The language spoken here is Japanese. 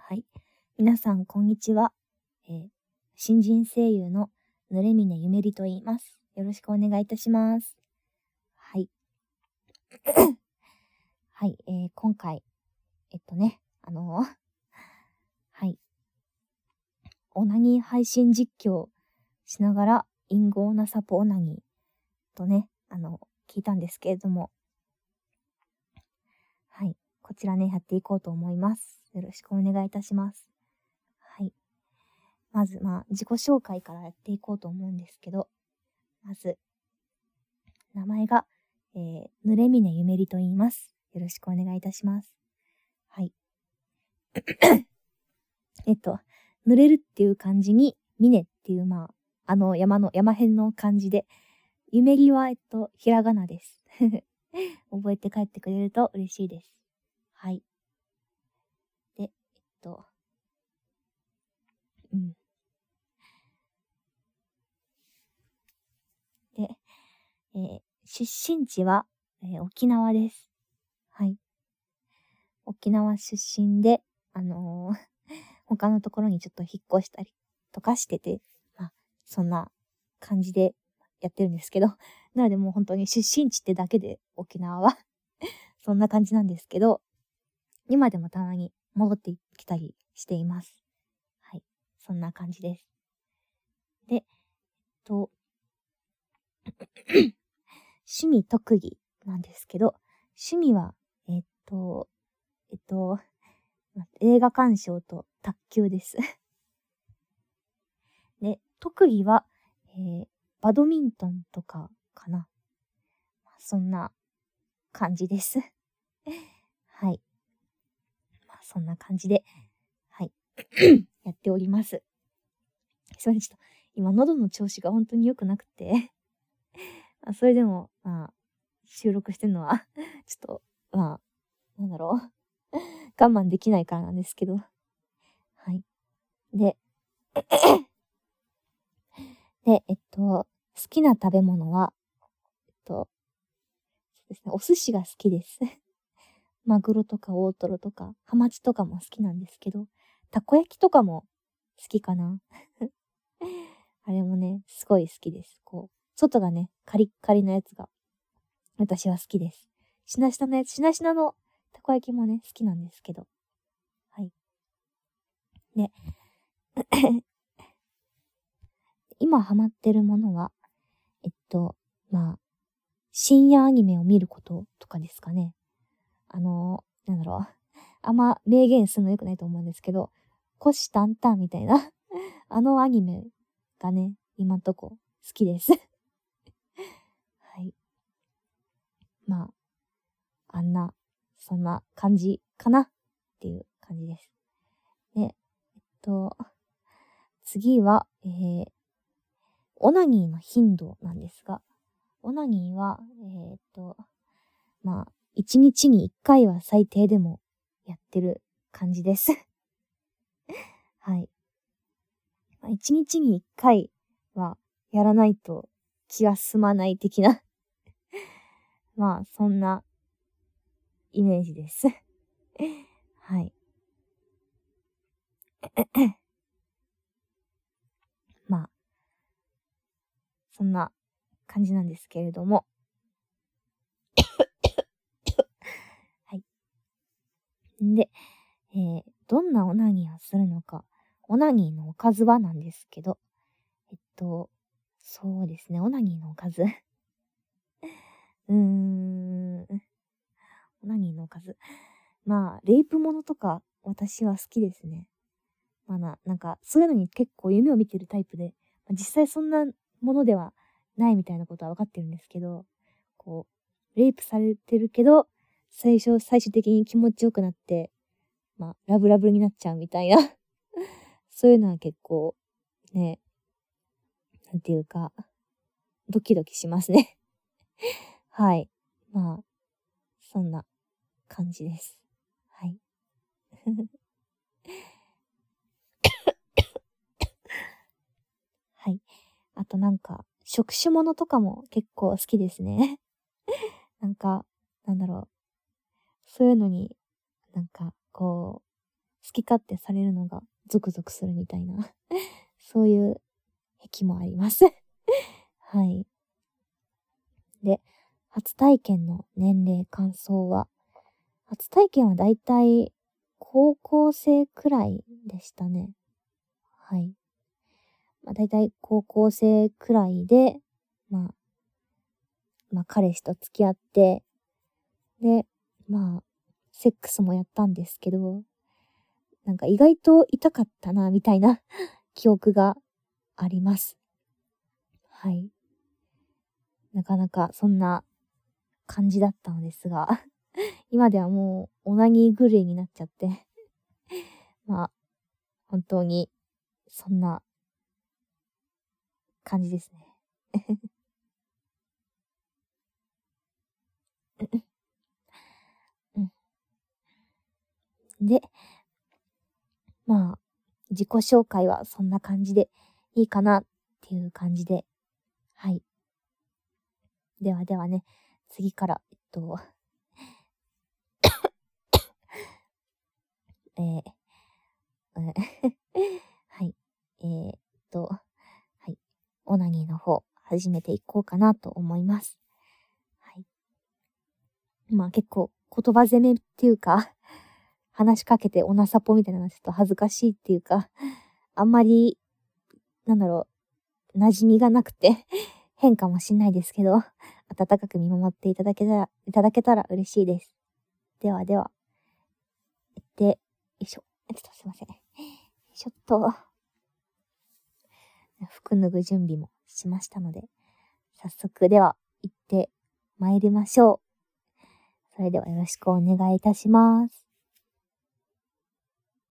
はい。皆さん、こんにちは。新人声優のぬれみねゆめりと言います。よろしくお願いいたします。はい。はい。今回、はい。オナニー配信実況しながら、隠語なサポオナニーとね、聞いたんですけれども、はい。こちらね、やっていこうと思います。よろしくお願いいたします。はい。まず、自己紹介からやっていこうと思うんですけど、まず、名前が、ぬれみねゆめりと言います。よろしくお願いいたします。はい。濡れるっていう漢字に、みねっていう、山辺の漢字で、ゆめりは、ひらがなです。覚えて帰ってくれると嬉しいです。はい。で、うん。で、出身地は、沖縄です。はい。沖縄出身で、他のところにちょっと引っ越したりとかしてて、そんな感じでやってるんですけど、なのでもう本当に出身地ってだけで沖縄はそんな感じなんですけど、今でもたまに戻ってきたりしています。はい。そんな感じです。で、趣味特技なんですけど、趣味は、映画鑑賞と卓球です。で、特技は、バドミントンとかかな。そんな感じです。はい。そんな感じで、はい。やっております。すいません、ちょっと、今喉の調子が本当に良くなくてそれでも、収録してるのはちょっと、我慢できないからなんですけど。はい。で、好きな食べ物は、そうですね、お寿司が好きです。マグロとか大トロとか、ハマチとかも好きなんですけど、たこ焼きとかも好きかな。あれもね、すごい好きです。外がね、カリッカリのやつが、私は好きです。しなしなのやつ、しなしなのたこ焼きもね、好きなんですけど。はい。で、今ハマってるものは、深夜アニメを見ることとかですかね。あんま明言するの良くないと思うんですけど、虎視眈々みたいなあのアニメがね、今んとこ好きです。はい。そんな感じかなっていう感じです。で、次は、オナニーの頻度なんですが、オナニーは、1日に1回は最低でもやってる感じです。はい。1日に1回はやらないと気が済まない的なそんなイメージです。はい。そんな感じなんですけれども。はい。で、どんなオナニーをするのか、オナニーのおかずはなんですけど、そうですね、オナニーのおかず。オナニーのおかず。レイプものとか私は好きですね。そういうのに結構夢を見てるタイプで、実際そんなものではないみたいなことは分かってるんですけど、レイプされてるけど、最終的に気持ちよくなって、ラブラブになっちゃうみたいなそういうのは結構、ね、なんていうか、ドキドキしますねはい。そんな感じです。はい。はい。あと触手ものとかも結構好きですね。なんだろう。そういうのに、 好き勝手されるのがゾクゾクするみたいな、そういう癖もあります。はい。で、初体験の年齢感想は、初体験はだいたい高校生くらいでしたね。はい。だいたい高校生くらいで、彼氏と付き合って、で、セックスもやったんですけど、なんか意外と痛かったな、みたいな記憶があります。はい。なかなかそんな感じだったのですが、今ではもうオナニー狂いになっちゃって本当にそんな感じですね。うん。で、自己紹介はそんな感じでいいかなっていう感じで、はい。ではではね、次から、えーはい。はい。オナニーの方、始めていこうかなと思います。はい。結構、言葉攻めっていうか、話しかけてオナサポみたいなのはちょっと恥ずかしいっていうか、あんまり、馴染みがなくて変かもしんないですけど、温かく見守っていただけたら嬉しいです。ではでは、よいしょ。ちょっとすいません。ちょっと、服脱ぐ準備もしましたので、早速では行って参りましょう。それではよろしくお願いいたします。